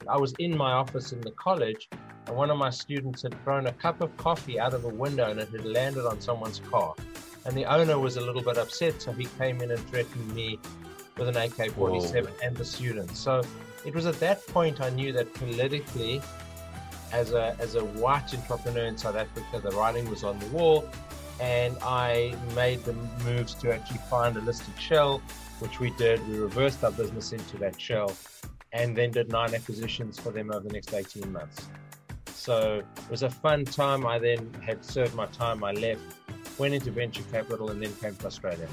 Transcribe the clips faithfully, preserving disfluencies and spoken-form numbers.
I was in my office in the college, and one of my students had thrown a cup of coffee out of a window and it had landed on someone's car. And the owner was a little bit upset, so he came in and threatened me with an A K forty-seven Whoa. And the students. So it was at that point I knew that politically, as a as a white entrepreneur in South Africa, the writing was on the wall, and I made the moves to actually find a listed shell, which we did. We reversed our business into that shell, and then did nine acquisitions for them over the next eighteen months. So it was a fun time. I then had served my time. I left, went into venture capital, and then came to Australia.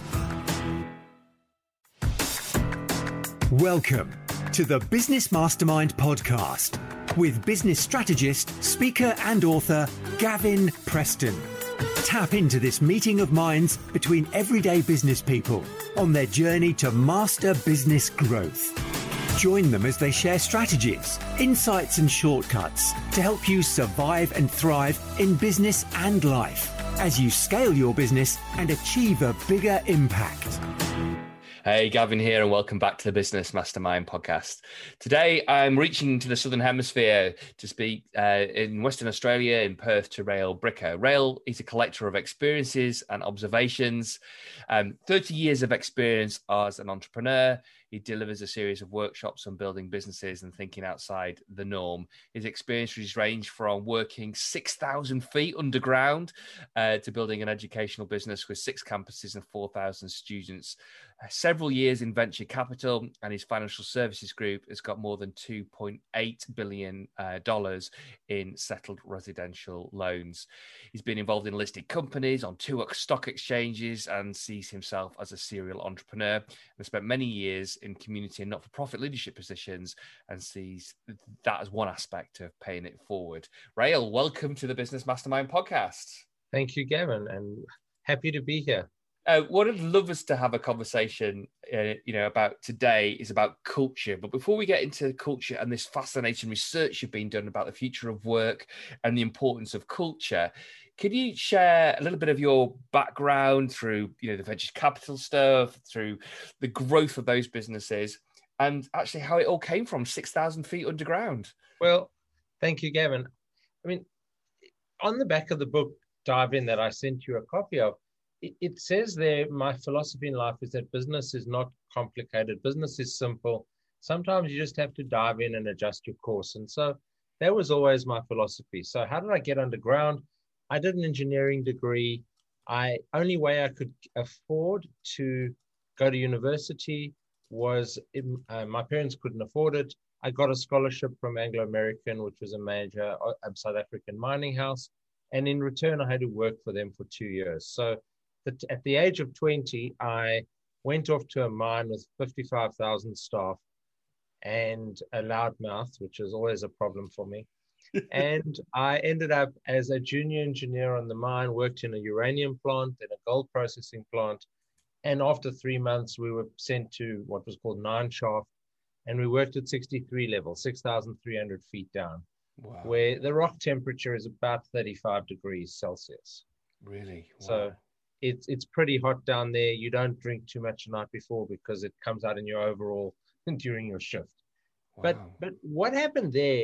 Welcome to the Business Mastermind podcast with business strategist, speaker and author Gavin Preston. Tap into this meeting of minds between everyday business people on their journey to master business growth. Join them as they share strategies, insights and shortcuts to help you survive and thrive in business and life as you scale your business and achieve a bigger impact. Hey, Gavin here, and welcome back to the Business Mastermind podcast. Today, I'm reaching to the Southern Hemisphere to speak uh, in Western Australia, in Perth, to Rael Bricker. Rael is a collector of experiences and observations. Um, thirty years of experience as an entrepreneur. He delivers a series of workshops on building businesses and thinking outside the norm. His experiences range from working six thousand feet underground uh, to building an educational business with six campuses and four thousand students. Uh, several years in venture capital, and his financial services group has got more than two point eight billion dollars uh, in settled residential loans. He's been involved in listed companies on two stock exchanges and sees himself as a serial entrepreneur, and spent many years in community and not-for-profit leadership positions, and sees that as one aspect of paying it forward. Rael, welcome to the Business Mastermind podcast. Thank you, Gavin, and happy to be here. Uh, what I'd love us to have a conversation, uh, you know, about today is about culture. But before we get into culture and this fascinating research you've been done about the future of work and the importance of culture, could you share a little bit of your background through, you know, the venture capital stuff, through the growth of those businesses, and actually how it all came from six thousand feet underground? Well, thank you, Gavin. I mean, on the back of the book, Dive In, that I sent you a copy of, it, it says there, my philosophy in life is that business is not complicated. Business is simple. Sometimes you just have to dive in and adjust your course. And so that was always my philosophy. So how did I get underground? I did an engineering degree. I only way I could afford to go to university was uh, my parents couldn't afford it. I got a scholarship from Anglo American, which was a major uh, South African mining house. And in return, I had to work for them for two years. So that at the age of twenty, I went off to a mine with fifty-five thousand staff and a loudmouth, which is always a problem for me. And I ended up as a junior engineer on the mine, worked in a uranium plant, then a gold processing plant. And after three months, we were sent to what was called Nine Shaft. And we worked at sixty-three level, six thousand three hundred feet down, wow. Where the rock temperature is about thirty-five degrees Celsius. Really? Wow. So it's, it's pretty hot down there. You don't drink too much the night before because it comes out in your overall during your shift. Wow. But, but what happened there,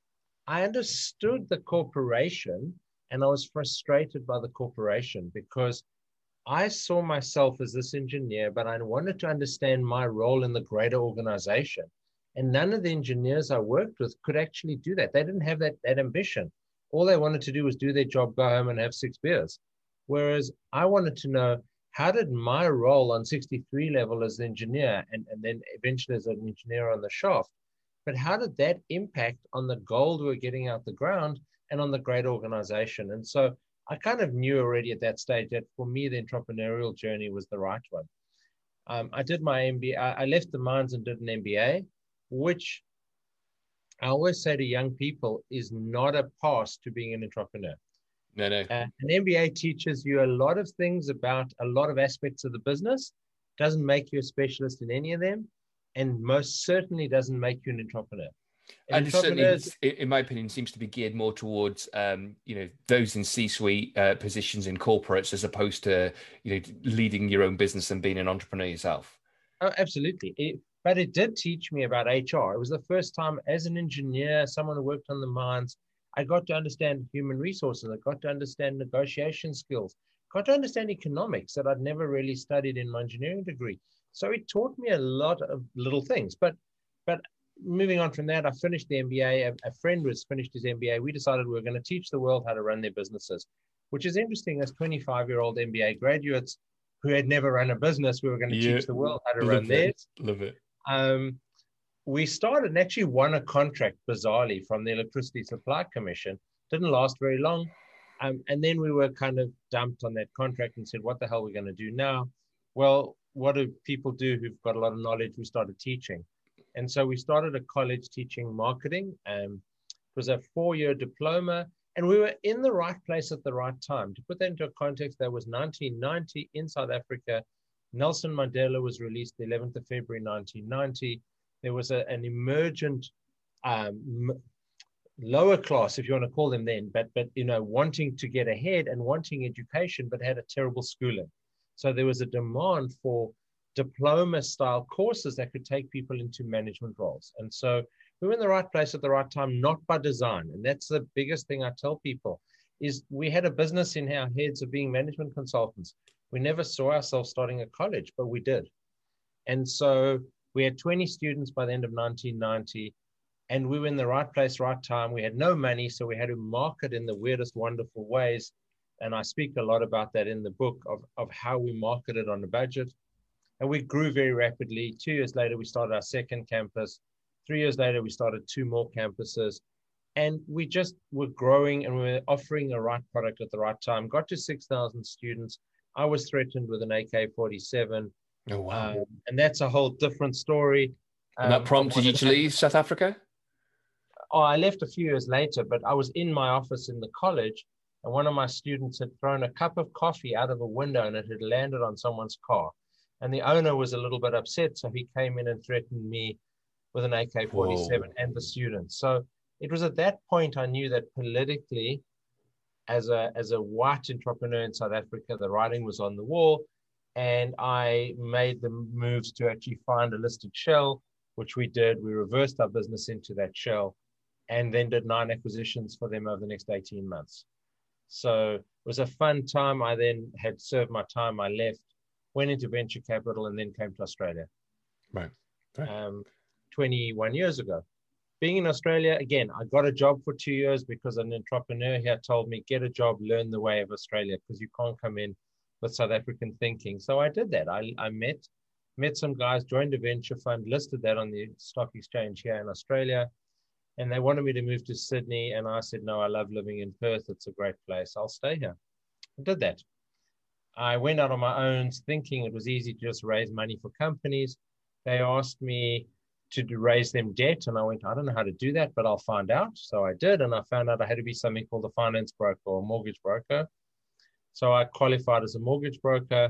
I understood the corporation, and I was frustrated by the corporation because I saw myself as this engineer, but I wanted to understand my role in the greater organization. And none of the engineers I worked with could actually do that. They didn't have that, that ambition. All they wanted to do was do their job, go home and have six beers. Whereas I wanted to know, how did my role on sixty-three level as the engineer, and, and then eventually as an engineer on the shaft, but how did that impact on the gold we were getting out the ground and on the great organization? And so I kind of knew already at that stage that for me, the entrepreneurial journey was the right one. Um, I did my M B A. I left the mines and did an M B A, which I always say to young people is not a pass to being an entrepreneur. No, no. Uh, an M B A teaches you a lot of things about a lot of aspects of the business, doesn't make you a specialist in any of them, and most certainly doesn't make you an entrepreneur. And, and certainly, in my opinion, seems to be geared more towards, um, you know, those in C-suite uh, positions in corporates, as opposed to, you know, leading your own business and being an entrepreneur yourself. Oh, absolutely. It, but it did teach me about H R. It was the first time as an engineer, someone who worked on the mines, I got to understand human resources. I got to understand negotiation skills, got to understand economics that I'd never really studied in my engineering degree. So it taught me a lot of little things. But but moving on from that, I finished the M B A. A, a friend was finished his M B A. We decided we were going to teach the world how to run their businesses, which is interesting. As twenty-five-year-old M B A graduates who had never run a business, we were going to yeah, teach the world how to run it. theirs. Love it. Um, we started and actually won a contract, bizarrely, from the Electricity Supply Commission. Didn't last very long. Um, and then we were kind of dumped on that contract and said, what the hell are we going to do now? Well, what do people do who've got a lot of knowledge? We started teaching. And so we started a college teaching marketing. Um, it was a four-year diploma. And we were in the right place at the right time. To put that into a context, that was nineteen ninety in South Africa. Nelson Mandela was released the eleventh of February, nineteen ninety. There was a, an emergent um, lower class, if you want to call them then, but, but, you know, wanting to get ahead and wanting education, but had a terrible schooling. So there was a demand for diploma-style courses that could take people into management roles. And so we were in the right place at the right time, not by design. And that's the biggest thing I tell people, is we had a business in our heads of being management consultants. We never saw ourselves starting a college, but we did. And so we had twenty students by the end of nineteen ninety, and we were in the right place, right time. We had no money, so we had to market in the weirdest, wonderful ways. And I speak a lot about that in the book of, of how we marketed on a budget. And we grew very rapidly. Two years later, we started our second campus. Three years later, we started two more campuses. And we just were growing and we were offering the right product at the right time. Got to six thousand students. I was threatened with an A K forty-seven. Oh, wow. Um, and that's a whole different story. And that um, prompted you to leave South Africa? Oh, I left a few years later, but I was in my office in the college, and one of my students had thrown a cup of coffee out of a window and it had landed on someone's car. And the owner was a little bit upset, so he came in and threatened me with an A K forty-seven and the students. So it was at that point I knew that politically, as a as a white entrepreneur in South Africa, the writing was on the wall. And I made the moves to actually find a listed shell, which we did. We reversed our business into that shell and then did nine acquisitions for them over the next eighteen months. So it was a fun time. I then had served my time. I left, went into venture capital, and then came to Australia. Right. right. Um, twenty-one years ago. Being in Australia, again, I got a job for two years because an entrepreneur here told me, get a job, learn the way of Australia, because you can't come in with South African thinking. So I did that. I, I met, met some guys, joined a venture fund, listed that on the stock exchange here in Australia. And they wanted me to move to Sydney. And I said, no, I love living in Perth. It's a great place. I'll stay here. I did that. I went out on my own thinking it was easy to just raise money for companies. They asked me to raise them debt. And I went, I don't know how to do that, but I'll find out. So I did. And I found out I had to be something called a finance broker or a mortgage broker. So I qualified as a mortgage broker.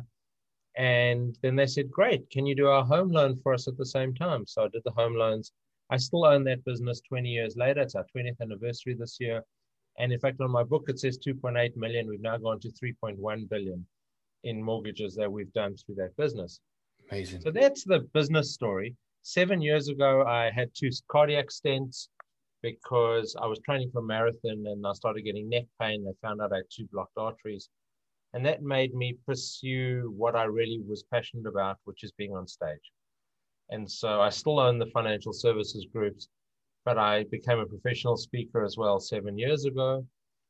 And then they said, great, can you do our home loan for us at the same time? So I did the home loans. I still own that business twenty years later. It's our twentieth anniversary this year. And in fact, on my book, it says two point eight million. We've now gone to three point one billion in mortgages that we've done through that business. Amazing. So that's the business story. Seven years ago, I had two cardiac stents because I was training for a marathon and I started getting neck pain. They found out I had two blocked arteries. And that made me pursue what I really was passionate about, which is being on stage. And so I still own the financial services groups, but I became a professional speaker as well seven years ago.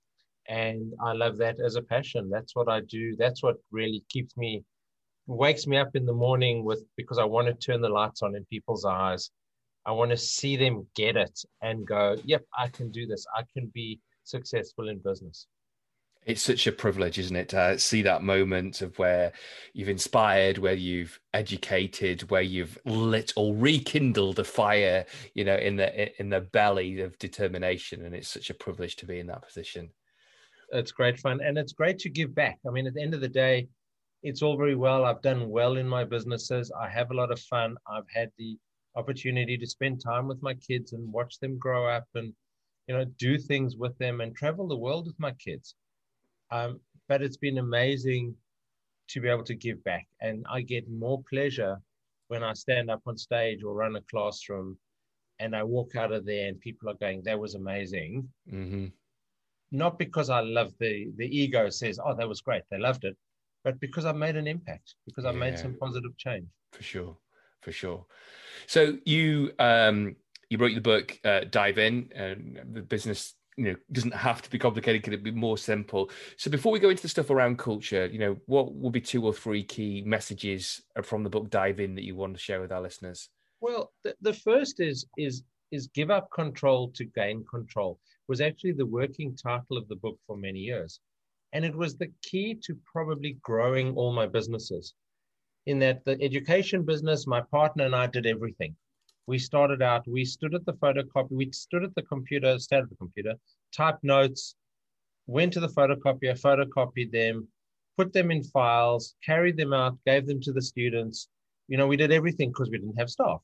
And I love that as a passion. That's what I do. That's what really keeps me, wakes me up in the morning with, because I want to turn the lights on in people's eyes. I want to see them get it and go, yep, I can do this. I can be successful in business. It's such a privilege, isn't it, to see that moment of where you've inspired, where you've educated, where you've lit or rekindled a fire, you know, in the in the belly of determination. And it's such a privilege to be in that position. It's great fun. And it's great to give back. I mean, at the end of the day, it's all very well. I've done well in my businesses. I have a lot of fun. I've had the opportunity to spend time with my kids and watch them grow up and, you know, do things with them and travel the world with my kids. Um, but it's been amazing to be able to give back. And I get more pleasure when I stand up on stage or run a classroom and I walk out of there and people are going, that was amazing. Mm-hmm. Not because I love the, the ego says, oh, that was great, they loved it, but because I've made an impact, because I've Yeah. made some positive change. For sure, for sure. So you um, you wrote the book, uh, Dive In, and the business, you know, doesn't have to be complicated. Could it be more simple? So before we go into the stuff around culture, you know, what will be two or three key messages from the book Dive In that you want to share with our listeners? Well, the, the first is is is give up control to gain control. Was actually the working title of the book for many years, and it was the key to probably growing all my businesses. In that the education business, my partner and I did everything. We started out, we stood at the photocopy, we stood at the computer, stayed at the computer, typed notes, went to the photocopier, photocopied them, put them in files, carried them out, gave them to the students. You know, we did everything because we didn't have staff.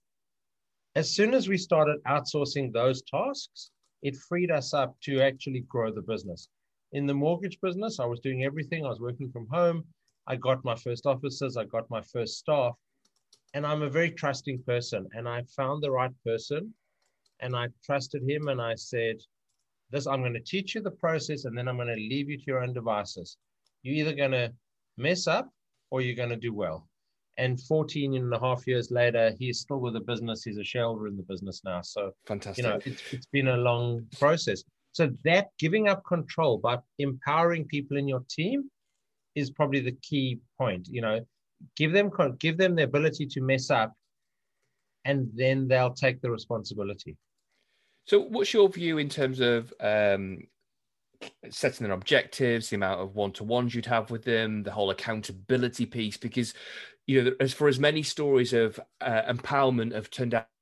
As soon as we started outsourcing those tasks, it freed us up to actually grow the business. In the mortgage business, I was doing everything. I was working from home. I got my first officers. I got my first staff. And I'm a very trusting person. And I found the right person and I trusted him. And I said, this, I'm going to teach you the process and then I'm going to leave you to your own devices. You're either going to mess up or you're going to do well. And fourteen and a half years later, he's still with the business. He's a shareholder in the business now. So, Fantastic. You know, it's, it's been a long process. So that giving up control by empowering people in your team is probably the key point. You know, give them give them the ability to mess up, and then they'll take the responsibility. So, what's your view in terms of um, setting their objectives, the amount of one-to-ones you'd have with them, the whole accountability piece? Because, you know, as for as many stories of uh, empowerment have turned out,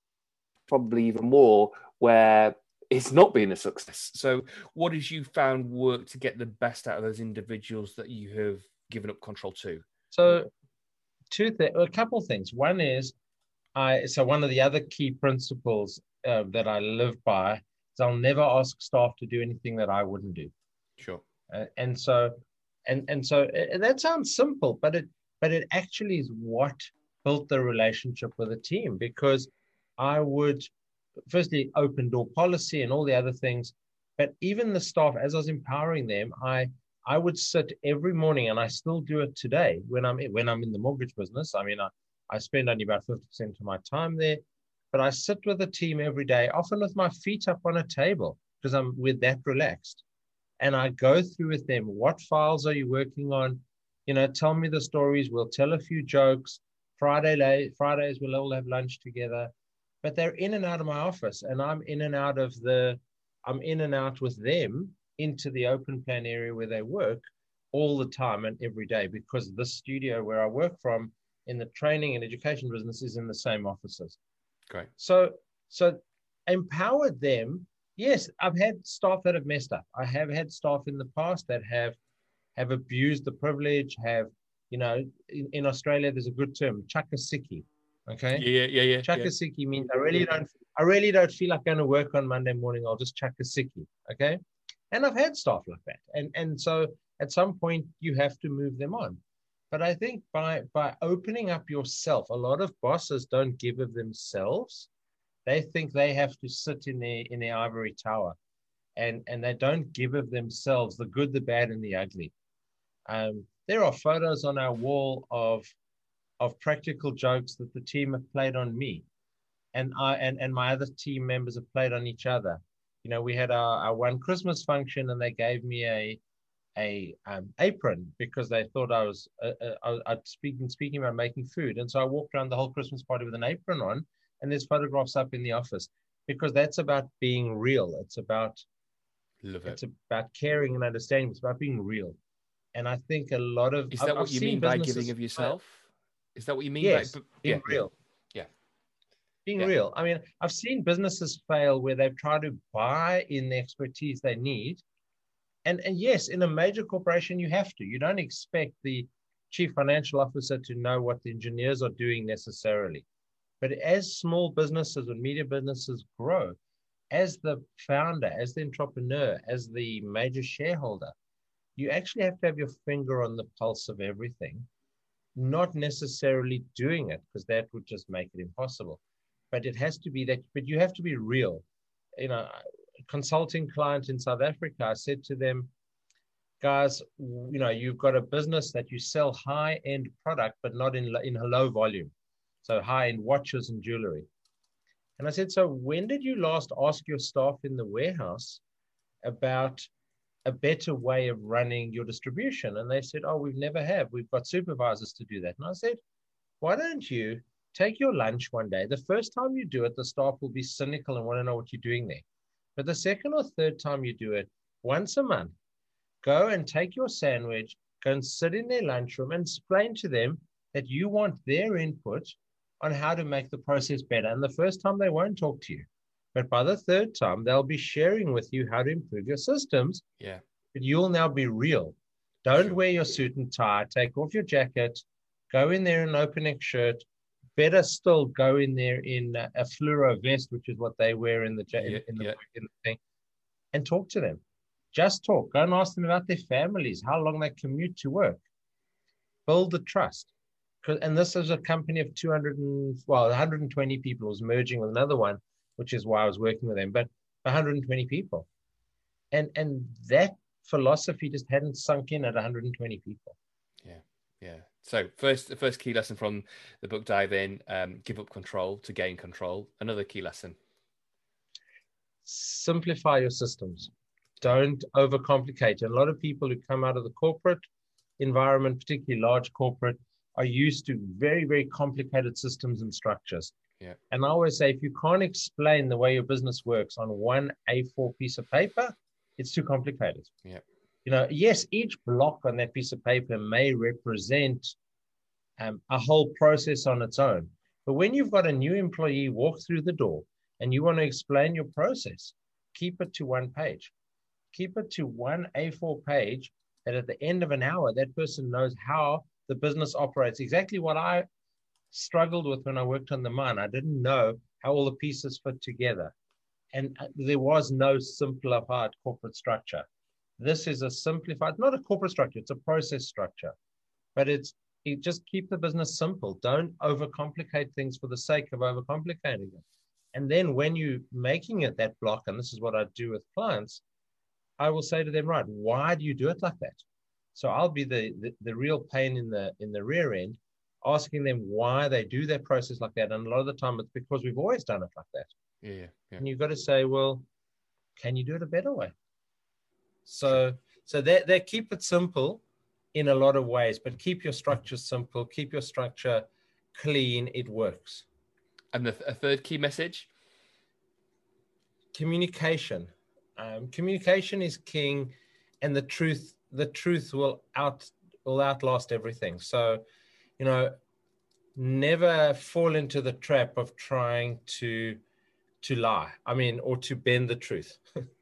probably even more, where it's not been a success. So what has you found work to get the best out of those individuals that you have given up control to? So two th- a couple of things. One is, I so one of the other key principles uh, that I live by is I'll never ask staff to do anything that I wouldn't do. Sure. Uh, and so, and and so uh, that sounds simple, but it but it actually is what built the relationship with the team, because I would firstly open door policy and all the other things, but even the staff, as I was empowering them, I I would sit every morning, and I still do it today when I'm when I'm in the mortgage business. I mean, I, I spend only about fifty percent of my time there, but I sit with the team every day, often with my feet up on a table because I'm with that relaxed. And I go through with them, what files are you working on? You know, tell me the stories. We'll tell a few jokes. Friday late, Fridays we'll all have lunch together. But they're in and out of my office, and I'm in and out of the, I'm in and out with them into the open plan area where they work all the time and every day, because the studio where I work from in the training and education business is in the same offices. Great. So, so empowered them. Yes, I've had staff that have messed up. I have had staff in the past that have, have abused the privilege, have, you know, in, in Australia, there's a good term, chakasiki. Okay. Yeah, yeah, yeah. Chakasiki yeah. means I really don't, I really don't feel like going to work on Monday morning. I'll just chakasiki. Okay. And I've had staff like that. And, and so at some point you have to move them on. But I think by, by opening up yourself, a lot of bosses don't give of themselves. They think they have to sit in their, in their ivory tower, and, and they don't give of themselves the good, the bad, and the ugly. Um, there are photos on our wall of, of practical jokes that the team have played on me, and I and, and my other team members have played on each other. You know, we had our, our one Christmas function, and they gave me a a um, apron because they thought I was uh, uh, I'd speaking speaking about making food, and so I walked around the whole Christmas party with an apron on, and there's photographs up in the office, because that's about being real. It's about Love it. It's about caring and understanding. It's about being real, and I think a lot of is that I've, what I've you mean by giving of yourself? Is that what you mean? Yes, by, being yeah, real. Yeah. Being yeah. real. I mean, I've seen businesses fail where they've tried to buy in the expertise they need. And, and yes, in a major corporation, you have to. You don't expect the chief financial officer to know what the engineers are doing necessarily. But as small businesses and media businesses grow, as the founder, as the entrepreneur, as the major shareholder, you actually have to have your finger on the pulse of everything. not necessarily doing it, because that would just make it impossible. But it has to be that, but you have to be real. You know, a consulting client in South Africa, I said to them, guys, you know, you've got a business that you sell high-end product, but not in, in low volume. So high-end watches and jewelry. And I said, so when did you last ask your staff in the warehouse about a better way of running your distribution? And they said, oh, we've never have. We've got supervisors to do that. And I said, why don't you take your lunch one day? The first time you do it, the staff will be cynical and want to know what you're doing there. But the second or third time you do it, once a month, go and take your sandwich, go and sit in their lunchroom and explain to them that you want their input on how to make the process better. And the first time they won't talk to you. But by the third time, they'll be sharing with you how to improve your systems. Yeah. But you'll now be real. Don't Sure. wear your suit and tie. Take off your jacket. Go in there in an open neck shirt. Better still, go in there in a, a fluoro vest, which is what they wear in the, ja- Yeah, in, the, yeah. in the thing, and talk to them. Just talk. Go and ask them about their families, how long they commute to work. Build the trust. And this is a company of two hundred, and, well, one hundred twenty people. It was merging with another one, which is why I was working with them, but one hundred twenty people. And, and that philosophy just hadn't sunk in at one hundred twenty people. Yeah, yeah. So first, the first key lesson from the book Dive In, um, give up control to gain control. Another key lesson. Simplify your systems. Don't overcomplicate. And a lot of people who come out of the corporate environment, particularly large corporate, are used to very, very complicated systems and structures. Yeah. And I always say, if you can't explain the way your business works on one A four piece of paper, it's too complicated. Yeah. You know, yes, each block on that piece of paper may represent um, a whole process on its own. But when you've got a new employee walk through the door and you want to explain your process, keep it to one page. Keep it to one A four page that at the end of an hour, that person knows how the business operates. Exactly what I struggled with when I worked on the mine. I didn't know how all the pieces fit together. And there was no simplified corporate structure. This is a simplified, not a corporate structure, it's a process structure. But it's it just keep the business simple. Don't overcomplicate things for the sake of overcomplicating it. And then when you're making it that block, and this is what I do with clients, I will say to them, right, why do you do it like that? So I'll be the, the, the real pain in the in the rear end, asking them why they do their process like that. And a lot of the time it's because we've always done it like that. Yeah, yeah. And you've got to say, well, can you do it a better way? So so they, they keep it simple in a lot of ways, but keep your structure simple, keep your structure clean, it works. And the th- a third key message? Communication. Um, communication is king, and the truth, the truth will out will outlast everything. So, you know, never fall into the trap of trying to to lie. I mean, or to bend the truth.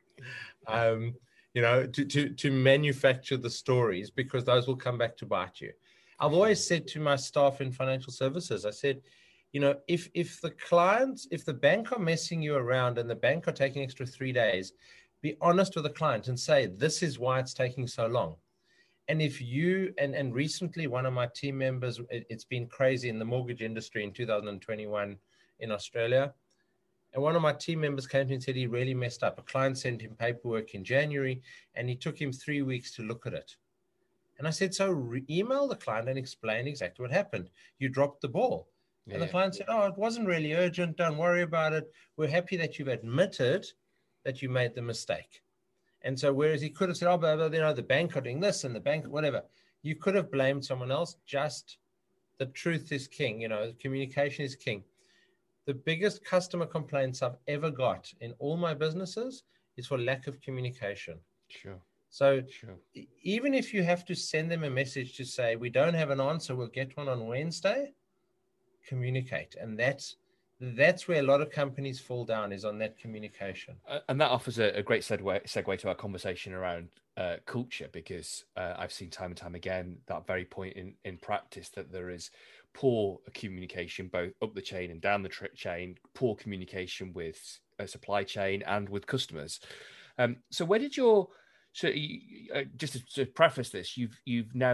um, you know, to, to to manufacture the stories, because those will come back to bite you. I've always said to my staff in financial services, I said, you know, if if the clients, if the bank are messing you around and the bank are taking extra three days, be honest with the client and say, this is why it's taking so long. And if you, and, and recently one of my team members, it, it's been crazy in the mortgage industry in two thousand twenty-one in Australia. And one of my team members came to me and said he really messed up. A client sent him paperwork in January and he took him three weeks to look at it. And I said, so re- email the client and explain exactly what happened. You dropped the ball. Yeah. And the client said, oh, it wasn't really urgent. Don't worry about it. We're happy that you've admitted that you made the mistake. And so whereas he could have said, oh, but you know, the bank are doing this and the bank, whatever, you could have blamed someone else. Just the truth is king. You know, communication is king. The biggest customer complaints I've ever got in all my businesses is for lack of communication. Sure. So sure. Even if you have to send them a message to say, we don't have an answer, we'll get one on Wednesday, communicate. And that's That's where a lot of companies fall down, is on that communication. Uh, and that offers a, a great segue, segue to our conversation around uh, culture, because uh, I've seen time and time again that very point in, in practice that there is poor communication, both up the chain and down the tri- chain, poor communication with a supply chain and with customers. Um, so where did your, so you, uh, just to, to preface this, you've you've now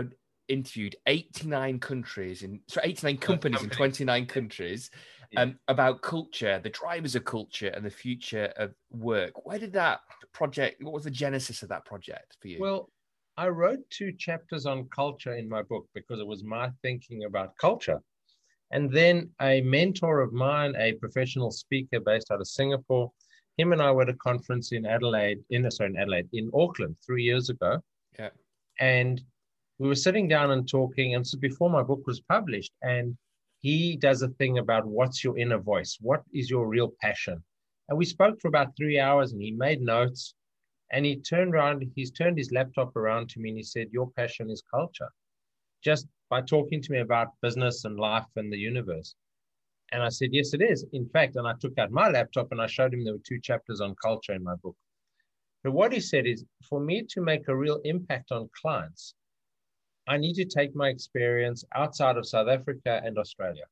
interviewed eighty-nine countries in sorry, eighty-nine companies in twenty-nine countries yeah. um, about culture, the drivers of culture, and the future of work. Where did that project? What was the genesis of that project for you? Well, I wrote two chapters on culture in my book because it was my thinking about culture. And then a mentor of mine, a professional speaker based out of Singapore, him and I were at a conference in Adelaide, in sorry, in Adelaide, in Auckland three years ago. Yeah. And we were sitting down and talking, and so before my book was published, and he does a thing about what's your inner voice, what is your real passion. And we spoke for about three hours, and he made notes, and he turned around, he's turned his laptop around to me, and he said, your passion is culture, just by talking to me about business and life and the universe. And I said, yes, it is. In fact, and I took out my laptop and I showed him there were two chapters on culture in my book. But what he said is, for me to make a real impact on clients, I need to take my experience outside of South Africa and Australia.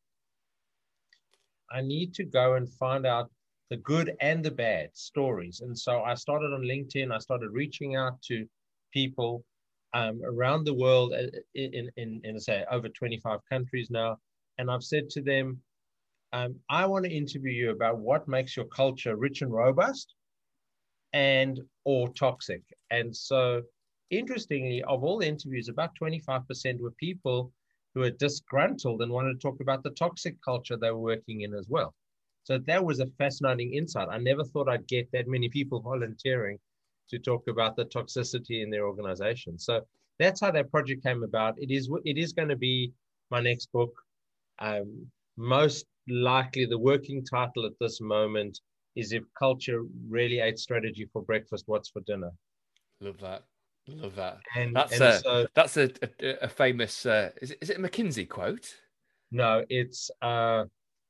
I need to go and find out the good and the bad stories. And so I started on LinkedIn. I started reaching out to people um, around the world in, in, in, say, over twenty-five countries now. And I've said to them, um, I want to interview you about what makes your culture rich and robust and or toxic. And so interestingly, of all the interviews, about twenty-five percent were people who are disgruntled and wanted to talk about the toxic culture they were working in as well. So that was a fascinating insight. I never thought I'd get that many people volunteering to talk about the toxicity in their organization. So that's how that project came about. It is, it is going to be my next book. Um, most likely the working title at this moment is If Culture Really Ate Strategy for Breakfast, What's for Dinner? Love that. Love that. And that's and a so, that's a, a, a famous. Uh, is it is it a McKinsey quote? No, it's. Uh,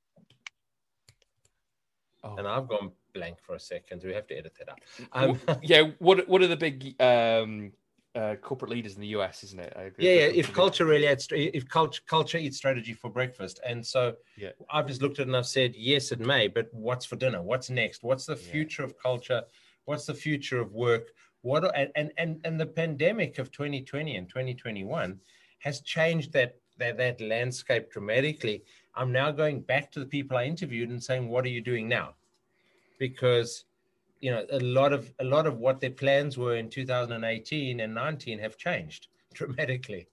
oh. And I've gone blank for a second. Do we have to edit that out? Um, yeah. What What are the big um, uh, corporate leaders in the U S? Isn't it? I, yeah, yeah. If culture really ate, if culture culture eats strategy for breakfast, and so yeah. I've just looked at it and I've said yes, it may, but what's for dinner? What's next? What's the future yeah. of culture? What's the future of work? What and, and and and the pandemic of twenty twenty and twenty twenty-one has changed that, that that landscape dramatically. I'm now going back to the people I interviewed and saying, what are you doing now? Because you know a lot of a lot of what their plans were in two thousand eighteen and nineteen have changed dramatically.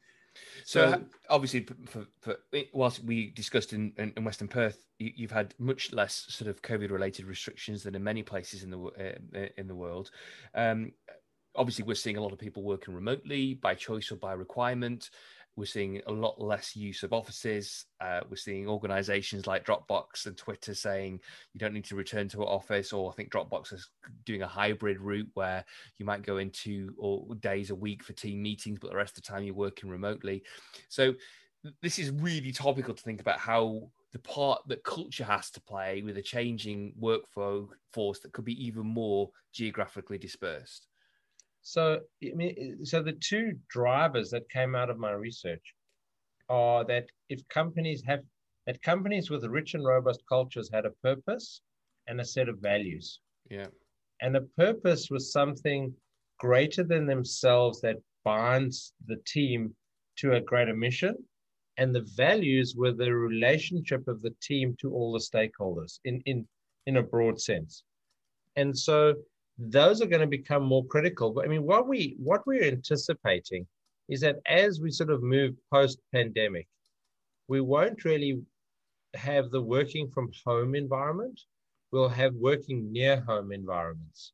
So, so obviously, for, for, whilst we discussed in, in, in Western Perth, you, you've had much less sort of COVID-related restrictions than in many places in the uh, in the world. Um, obviously, we're seeing a lot of people working remotely by choice or by requirement. We're seeing a lot less use of offices. Uh, we're seeing organizations like Dropbox and Twitter saying you don't need to return to an office, or I think Dropbox is doing a hybrid route where you might go in two or days a week for team meetings, but the rest of the time you're working remotely. So this is really topical to think about how the part that culture has to play with a changing workforce that could be even more geographically dispersed. So, I mean, so the two drivers that came out of my research are that if companies have, that companies with rich and robust cultures had a purpose and a set of values. Yeah. And a purpose was something greater than themselves that binds the team to a greater mission. And the values were the relationship of the team to all the stakeholders in, in, in a broad sense. And so those are going to become more critical. But I mean, what we what we're anticipating is that as we sort of move post-pandemic, we won't really have the working from home environment. We'll have working near home environments.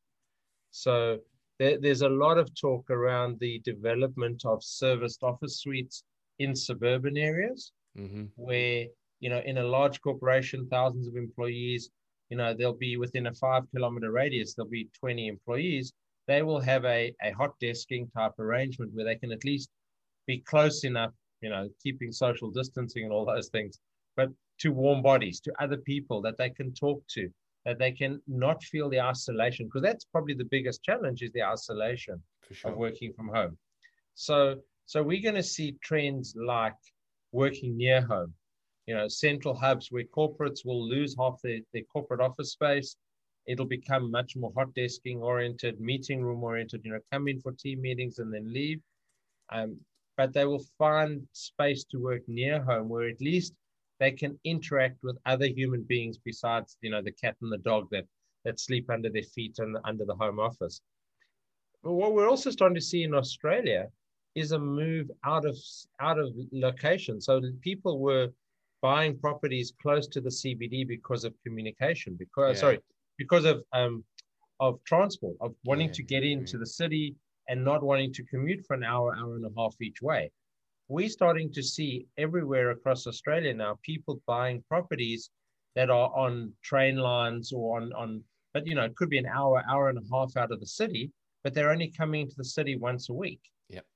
So there, there's a lot of talk around the development of serviced office suites in suburban areas, mm-hmm. where, you know, in a large corporation, thousands of employees, you know, they'll be within a five kilometer radius, there'll be twenty employees. They will have a, a hot desking type arrangement where they can at least be close enough, you know, keeping social distancing and all those things, but to warm bodies, to other people that they can talk to, that they can not feel the isolation, because that's probably the biggest challenge, is the isolation For sure. of working from home. So, so we're going to see trends like working near home. You know, central hubs where corporates will lose half their, their corporate office space. It'll become much more hot desking oriented, meeting room oriented, you know, come in for team meetings and then leave. Um, but they will find space to work near home where at least they can interact with other human beings besides, you know, the cat and the dog that, that sleep under their feet and under the home office. But what we're also starting to see in Australia is a move out of out of location. So people were buying properties close to the C B D because of communication, because yeah. sorry, because of um of transport, of wanting yeah, to get into the city and not wanting to commute for an hour, hour and a half each way. We're starting to see everywhere across Australia now people buying properties that are on train lines or on, on but you know, it could be an hour, hour and a half out of the city, but they're only coming into the city once a week. Yep.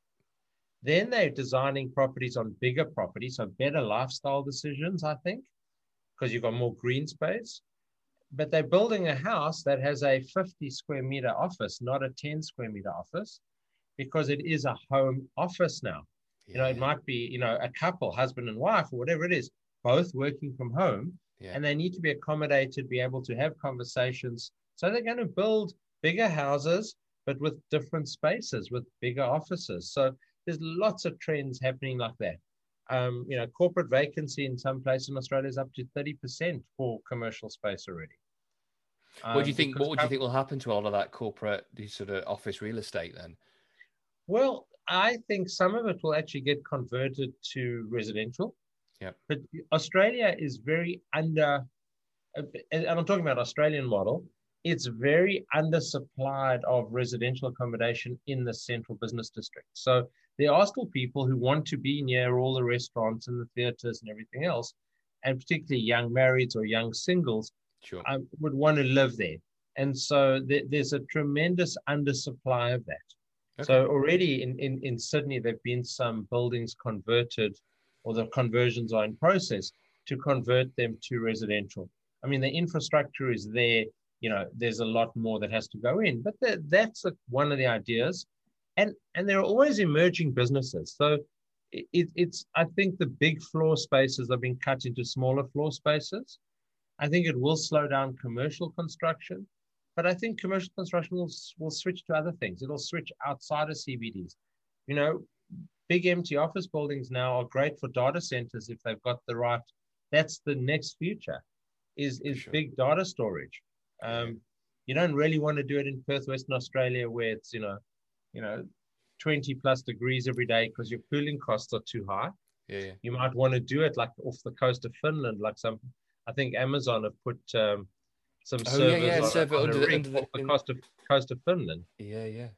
Then they're designing properties on bigger properties, so better lifestyle decisions, I think, because you've got more green space. But they're building a house that has a fifty square meter office, not a ten square meter office, because it is a home office now. Yeah. You know, it might be, you know, a couple, husband and wife, or whatever it is, both working from home, yeah. and they need to be accommodated, be able to have conversations. So they're going to build bigger houses, but with different spaces, with bigger offices. So there's lots of trends happening like that. Um, you know, corporate vacancy in some places in Australia is up to thirty percent for commercial space already. Um, what do you think? What would you think will happen to all of that corporate, these sort of office real estate then? Well, I think some of it will actually get converted to residential. Yeah. But Australia is very under, and I'm talking about Australian model. It's very undersupplied of residential accommodation in the central business district. So there are still people who want to be near all the restaurants and the theaters and everything else, and particularly young marrieds or young singles sure. um, would want to live there. And so th- there's a tremendous undersupply of that. Okay. So already in, in, in Sydney, there have been some buildings converted, or the conversions are in process to convert them to residential. I mean, the infrastructure is there. You know, there's a lot more that has to go in, but th- that's a, one of the ideas. And and there are always emerging businesses. So it, it's, I think the big floor spaces are being cut into smaller floor spaces. I think it will slow down commercial construction, but I think commercial construction will, will switch to other things. It'll switch outside of C B Ds. You know, big empty office buildings now are great for data centers if they've got the right, that's the next future, is, is sure. big data storage. Um, you don't really want to do it in Perth, Western Australia, where it's, you know, you know, twenty plus degrees every day because your cooling costs are too high. Yeah, yeah. You might want to do it like off the coast of Finland, like some, I think Amazon have put um, some oh, servers yeah, yeah, on, server on under a the, rig under the, off the in... coast of, coast of Finland. Yeah, yeah.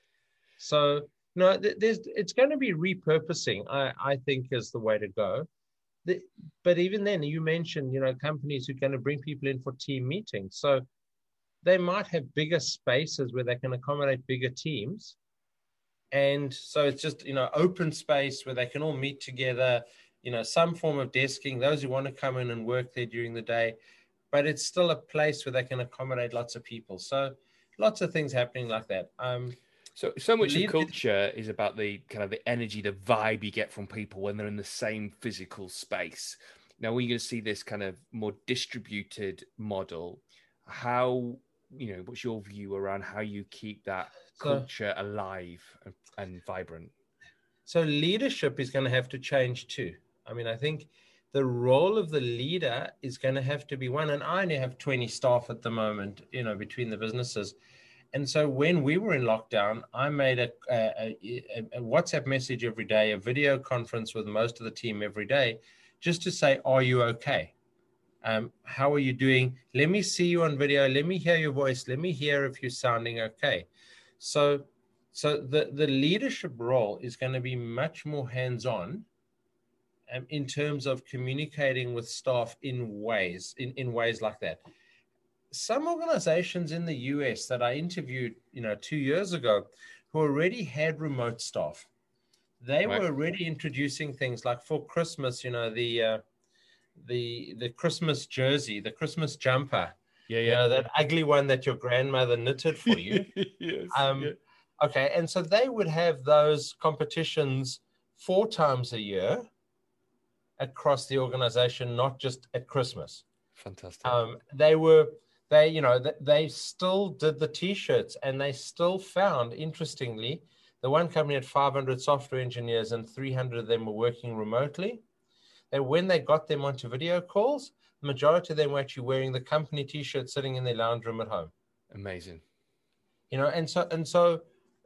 So, no, th- there's, it's going to be repurposing, I, I think, is the way to go. The, but even then, you mentioned, you know, companies who are going to bring people in for team meetings. So they might have bigger spaces where they can accommodate bigger teams. And so it's just, you know, open space where they can all meet together, you know, some form of desking, those who want to come in and work there during the day, but it's still a place where they can accommodate lots of people. So lots of things happening like that. Um, so, so much lead- of culture is about the kind of the energy, the vibe you get from people when they're in the same physical space. Now, we're going to see this kind of more distributed model. How, you know, what's your view around how you keep that culture so, alive and, and vibrant? So leadership is going to have to change too. I mean, I think the role of the leader is going to have to be one, and I only have twenty staff at the moment, you know, between the businesses. And so when we were in lockdown, I made a, a, a, a WhatsApp message every day, a video conference with most of the team every day, just to say, are you okay? Um, how are you doing? Let me see you on video. Let me hear your voice. Let me hear if you're sounding okay. So, so the, the leadership role is going to be much more hands-on um, in terms of communicating with staff in ways, in, in ways like that. Some organizations in the U S that I interviewed, you know, two years ago, who already had remote staff, they right. were already introducing things like for Christmas, you know, the uh, the the Christmas jersey, the Christmas jumper, yeah, yeah, you know, that ugly one that your grandmother knitted for you. yes, um, yeah. Okay, and so they would have those competitions four times a year across the organization, not just at Christmas. Fantastic. Um, they were, they, you know, they still did the T-shirts, and they still found, interestingly, the one company had five hundred software engineers and three hundred of them were working remotely. And when they got them onto video calls, the majority of them were actually wearing the company T-shirt sitting in their lounge room at home. Amazing. You know, and so, and so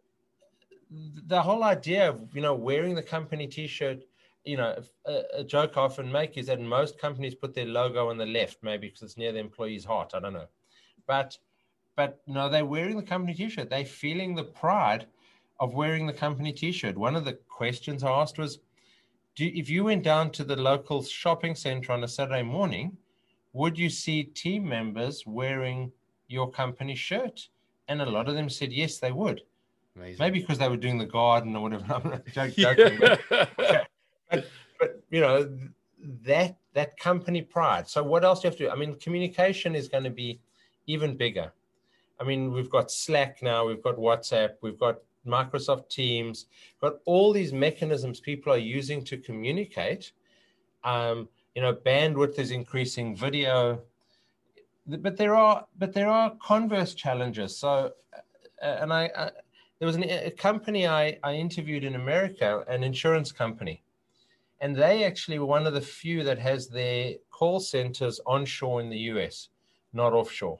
the whole idea of, you know, wearing the company T-shirt, you know, a, a joke I often make is that most companies put their logo on the left, maybe because it's near the employee's heart. I don't know. But, but no, they're wearing the company T-shirt. They're feeling the pride of wearing the company T-shirt. One of the questions I asked was, do, if you went down to the local shopping center on a Saturday morning, would you see team members wearing your company shirt? And a lot of them said, yes, they would. Amazing. Maybe because they were doing the garden or whatever. I'm not joking. but, but, but, you know, that, that company pride. So what else do you have to do? I mean, communication is going to be even bigger. I mean, we've got Slack now, we've got WhatsApp, we've got Microsoft Teams, got all these mechanisms people are using to communicate. Um, you know, bandwidth is increasing, video, but there are, but there are converse challenges. So, uh, and I, I, there was an, a company I, I interviewed in America, an insurance company, and they actually were one of the few that has their call centers onshore in the U S, not offshore.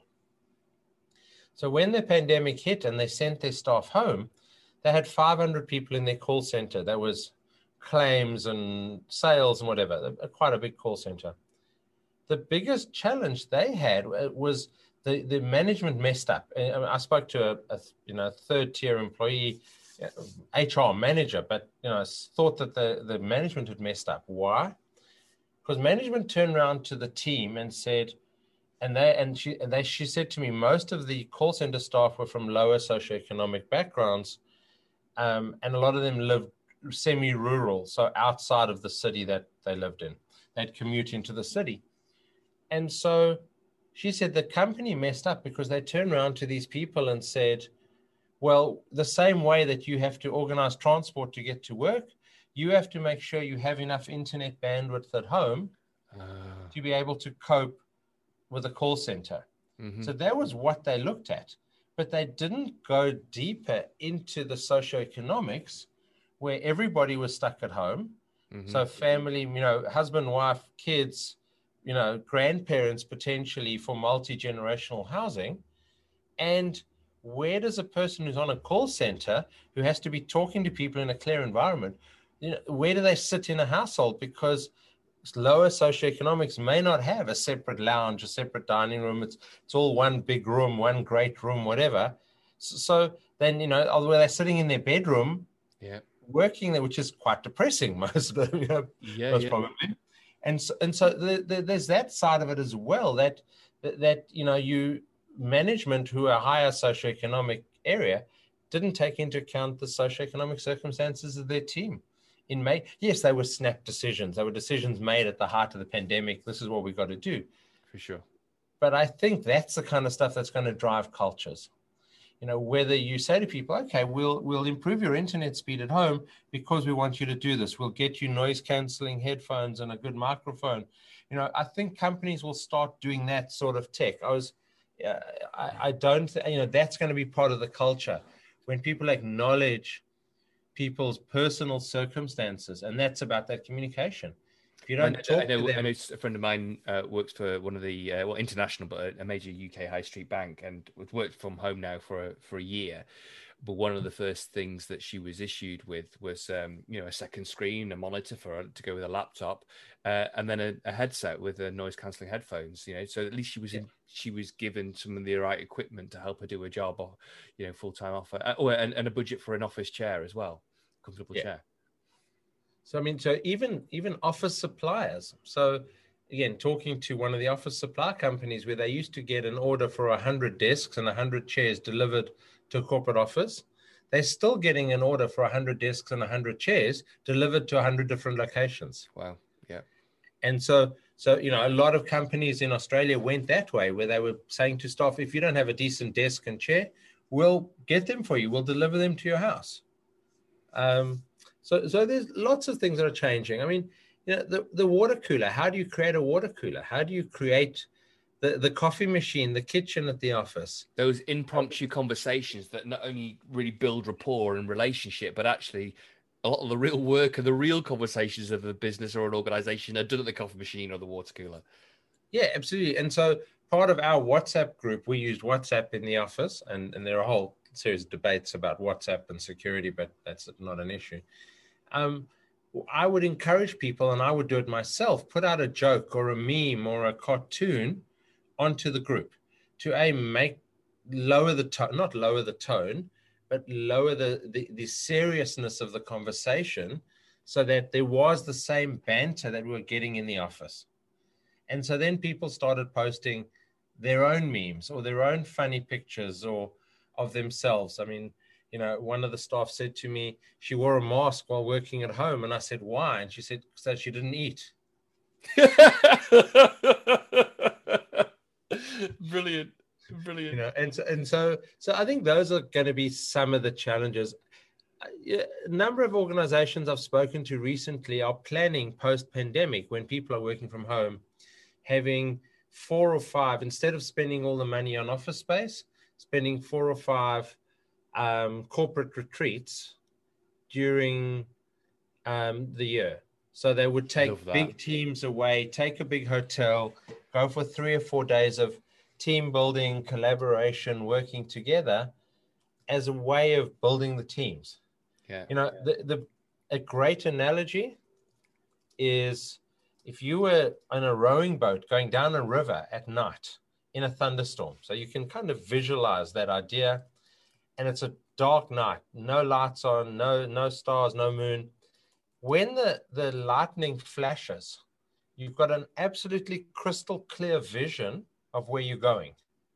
So when the pandemic hit and they sent their staff home, they had five hundred people in their call center. That was claims and sales and whatever, quite a big call center. The biggest challenge they had was the, the management messed up. I spoke to a, a you know third tier employee, H R manager, but you know thought that the, the management had messed up. Why? Because management turned around to the team and said, and they and she and they she said to me, most of the call center staff were from lower socioeconomic backgrounds, um, and a lot of them lived semi-rural, so outside of the city that they lived in. They'd commute into the city. And so she said the company messed up because they turned around to these people and said, well, the same way that you have to organize transport to get to work, you have to make sure you have enough internet bandwidth at home uh. to be able to cope with a call center. Mm-hmm. So that was what they looked at. But they didn't go deeper into the socioeconomics where everybody was stuck at home. Mm-hmm. So family, you know, husband, wife, kids, you know, grandparents potentially for multi-generational housing. And where does a person who's on a call center who has to be talking to people in a clear environment, you know, where do they sit in a household? Because lower socioeconomics may not have a separate lounge, a separate dining room. It's it's all one big room, one great room, whatever. So, so then, you know, although they're sitting in their bedroom, yeah, working there, which is quite depressing, most of them, you know, yeah, most yeah. probably. And so, and so the, the, there's that side of it as well, that, that, that, you know, you management who are higher socioeconomic area didn't take into account the socioeconomic circumstances of their team. In May, yes, they were snap decisions. They were decisions made at the heart of the pandemic. This is what we've got to do. For sure. But I think that's the kind of stuff that's going to drive cultures. You know, whether you say to people, okay, we'll we'll improve your internet speed at home because we want you to do this. We'll get you noise canceling headphones and a good microphone. You know, I think companies will start doing that sort of tech. I was, uh, I, I don't, you know, that's going to be part of the culture when people acknowledge people's personal circumstances, and that's about that communication. If you don't I, talk I know, to them, I know a friend of mine uh, works for one of the uh, well, international, but a major U K high street bank, and has worked from home now for a, for a year. But one of the first things that she was issued with was, um, you know, a second screen, a monitor for her to go with a laptop, uh, and then a, a headset with a noise cancelling headphones. You know, so at least she was yeah. in, she was given some of the right equipment to help her do her job, or you know, full time offer, uh, oh, and, and a budget for an office chair as well, comfortable yeah. chair. So I mean, so even even office suppliers. So again, talking to one of the office supply companies where they used to get an order for a hundred desks and a hundred chairs delivered to a corporate office, they're still getting an order for a hundred desks and a hundred chairs delivered to a hundred different locations. Wow. Yeah. And so, so you know, a lot of companies in Australia went that way, where they were saying to staff, if you don't have a decent desk and chair, we'll get them for you. We'll deliver them to your house. Um, so, so there's lots of things that are changing. I mean, you know, the, the water cooler, how do you create a water cooler? How do you create the, the coffee machine, the kitchen at the office. Those impromptu conversations that not only really build rapport and relationship, but actually a lot of the real work and the real conversations of a business or an organization are done at the coffee machine or the water cooler. Yeah, absolutely. And so part of our WhatsApp group, we used WhatsApp in the office, and, and there are a whole series of debates about WhatsApp and security, but that's not an issue. Um, I would encourage people, and I would do it myself, put out a joke or a meme or a cartoon onto the group to a make lower the tone, not lower the tone, but lower the, the, the seriousness of the conversation so that there was the same banter that we were getting in the office. And so then people started posting their own memes or their own funny pictures or of themselves. I mean, you know, one of the staff said to me, she wore a mask while working at home. And I said, why? And she said, so she didn't eat. Brilliant. Brilliant. You know, and so, and so, so I think those are going to be some of the challenges. A number of organizations I've spoken to recently are planning post-pandemic, when people are working from home, having four or five, instead of spending all the money on office space, spending four or five um, corporate retreats during um, the year. So they would take big teams away, take a big hotel, go for three or four days of team building, collaboration, working together as a way of building the teams. Yeah. You know, the, the a great analogy is if you were on a rowing boat going down a river at night in a thunderstorm. So you can kind of visualize that idea. And it's a dark night, no lights on, no, no stars, no moon. When the, the lightning flashes, you've got an absolutely crystal clear vision of where you're going.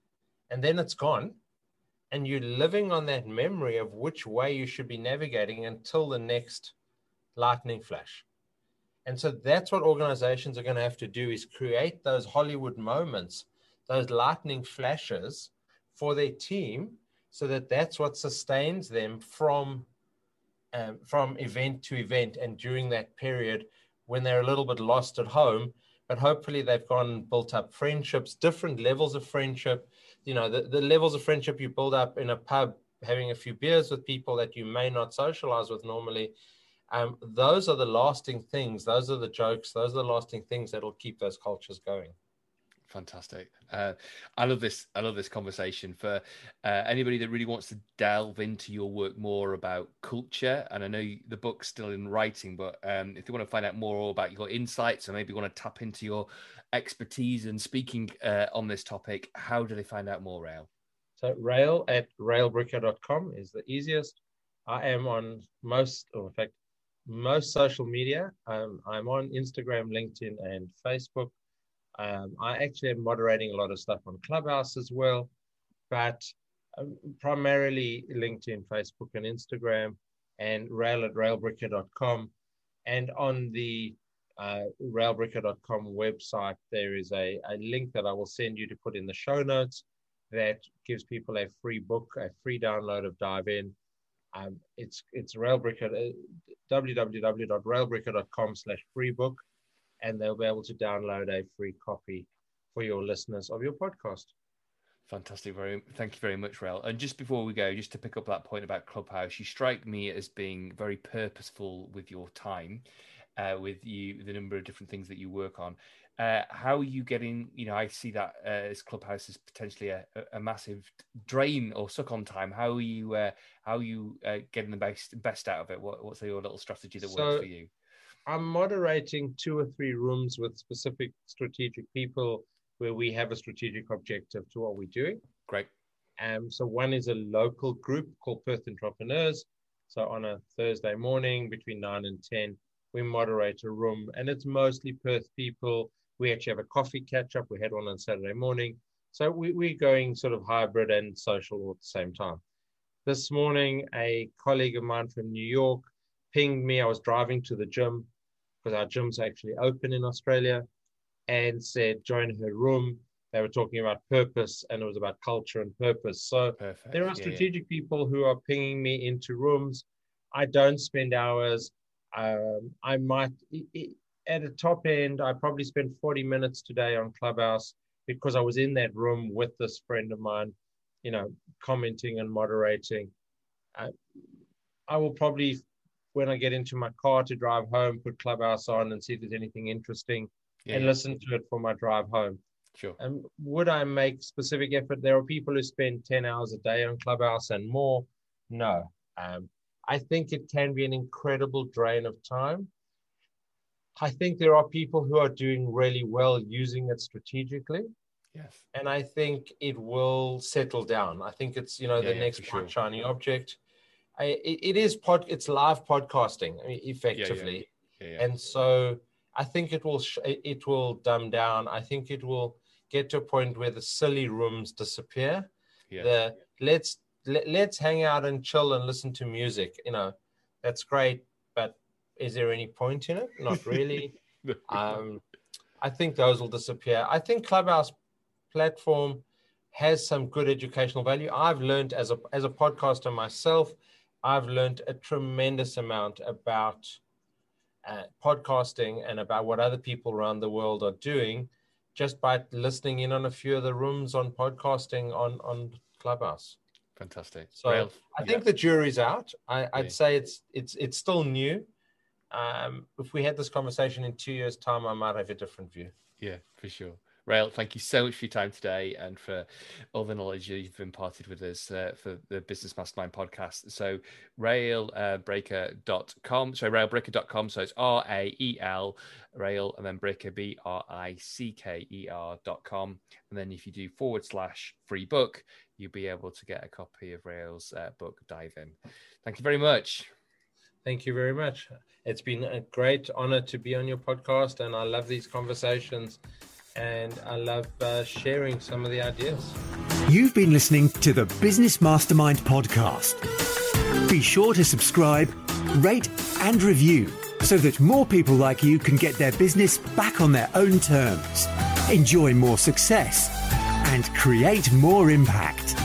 And then it's gone. And you're living on that memory of which way you should be navigating until the next lightning flash. And so that's what organizations are going to have to do, is create those Hollywood moments, those lightning flashes for their team, so that that's what sustains them from, um, from event to event. And during that period when they're a little bit lost at home, but hopefully they've gone and built up friendships, different levels of friendship. You know, the, the levels of friendship you build up in a pub, having a few beers with people that you may not socialize with normally. Um, those are the lasting things. Those are the jokes. Those are the lasting things that will keep those cultures going. Fantastic. Uh, I love this. I love this conversation. For uh, anybody that really wants to delve into your work more about culture, and I know you, the book's still in writing, but um, if you want to find out more about your insights, or maybe want to tap into your expertise and speaking uh, on this topic, how do they find out more, Rael? So rail at rail bricker dot com is the easiest. I am on most, or in fact, most social media. Um, I'm on Instagram, LinkedIn, and Facebook. Um, I actually am moderating a lot of stuff on Clubhouse as well, but um, primarily LinkedIn, Facebook, and Instagram, and rail at rail bricker dot com. And on the uh, rail bricker dot com website, there is a, a link that I will send you to put in the show notes that gives people a free book, a free download of Dive In. Um, it's it's Railbricker, uh, w w w dot rail bricker dot com slash free book. And they'll be able to download a free copy for your listeners of your podcast. Fantastic. Very, thank you very much, Rael. And just before we go, just to pick up that point about Clubhouse, you strike me as being very purposeful with your time, uh, with you, the number of different things that you work on. Uh, how are you getting, you know, I see that uh, as Clubhouse is potentially a, a massive drain or suck on time. How are you, uh, how are you uh, getting the best, best out of it? What, what's your little strategy that so, works for you? I'm moderating two or three rooms with specific strategic people where we have a strategic objective to what we're doing. Great. Um, so one is a local group called Perth Entrepreneurs. So on a Thursday morning between nine and ten, we moderate a room, and it's mostly Perth people. We actually have a coffee catch up. We had one on Saturday morning. So we, we're going sort of hybrid and social all at the same time. This morning, a colleague of mine from New York pinged me. I was driving to the gym, because our gym's actually open in Australia, and said, join her room. They were talking about purpose, and it was about culture and purpose. So Perfect. There are strategic yeah, yeah. people who are pinging me into rooms. I don't spend hours. Um, I might, at a top end, I probably spend forty minutes today on Clubhouse, because I was in that room with this friend of mine, you know, commenting and moderating. I, I will probably, when I get into my car to drive home, put Clubhouse on and see if there's anything interesting yeah, and yeah. listen to it for my drive home. Sure. And would I make specific effort? There are people who spend ten hours a day on Clubhouse and more. No. Um, I think it can be an incredible drain of time. I think there are people who are doing really well using it strategically. Yes. And I think it will settle down. I think it's, you know, yeah, the yeah, next sure. shiny object. I, it, it is pod, it's live podcasting, I mean, effectively. Yeah, yeah. Yeah, yeah. And so I think it will, sh- it will dumb down. I think it will get to a point where the silly rooms disappear. Yeah. The let's, let, let's hang out and chill and listen to music. You know, that's great, but is there any point in it? Not really. um, I think those will disappear. I think Clubhouse platform has some good educational value. I've learned as a as a podcaster myself, I've learned a tremendous amount about uh, podcasting and about what other people around the world are doing just by listening in on a few of the rooms on podcasting on, on Clubhouse. Fantastic. So Rail, I think yeah. the jury's out. I, I'd yeah. say it's it's it's still new. Um, if we had this conversation in two years' time, I might have a different view. Yeah, for sure. Rail, thank you so much for your time today and for all the knowledge you've imparted with us uh, for the Business Mastermind podcast. So rail breaker dot com, sorry, rail breaker dot com. So it's R A E L, Rail, and then Breaker, B R I C K E R dot com. And then if you do forward slash free book, you'll be able to get a copy of Rail's uh, book, Dive In. Thank you very much. Thank you very much. It's been a great honor to be on your podcast, and I love these conversations. And I love uh, sharing some of the ideas. You've been listening to the Business Mastermind podcast. Be sure to subscribe, rate and review so that more people like you can get their business back on their own terms, enjoy more success and create more impact.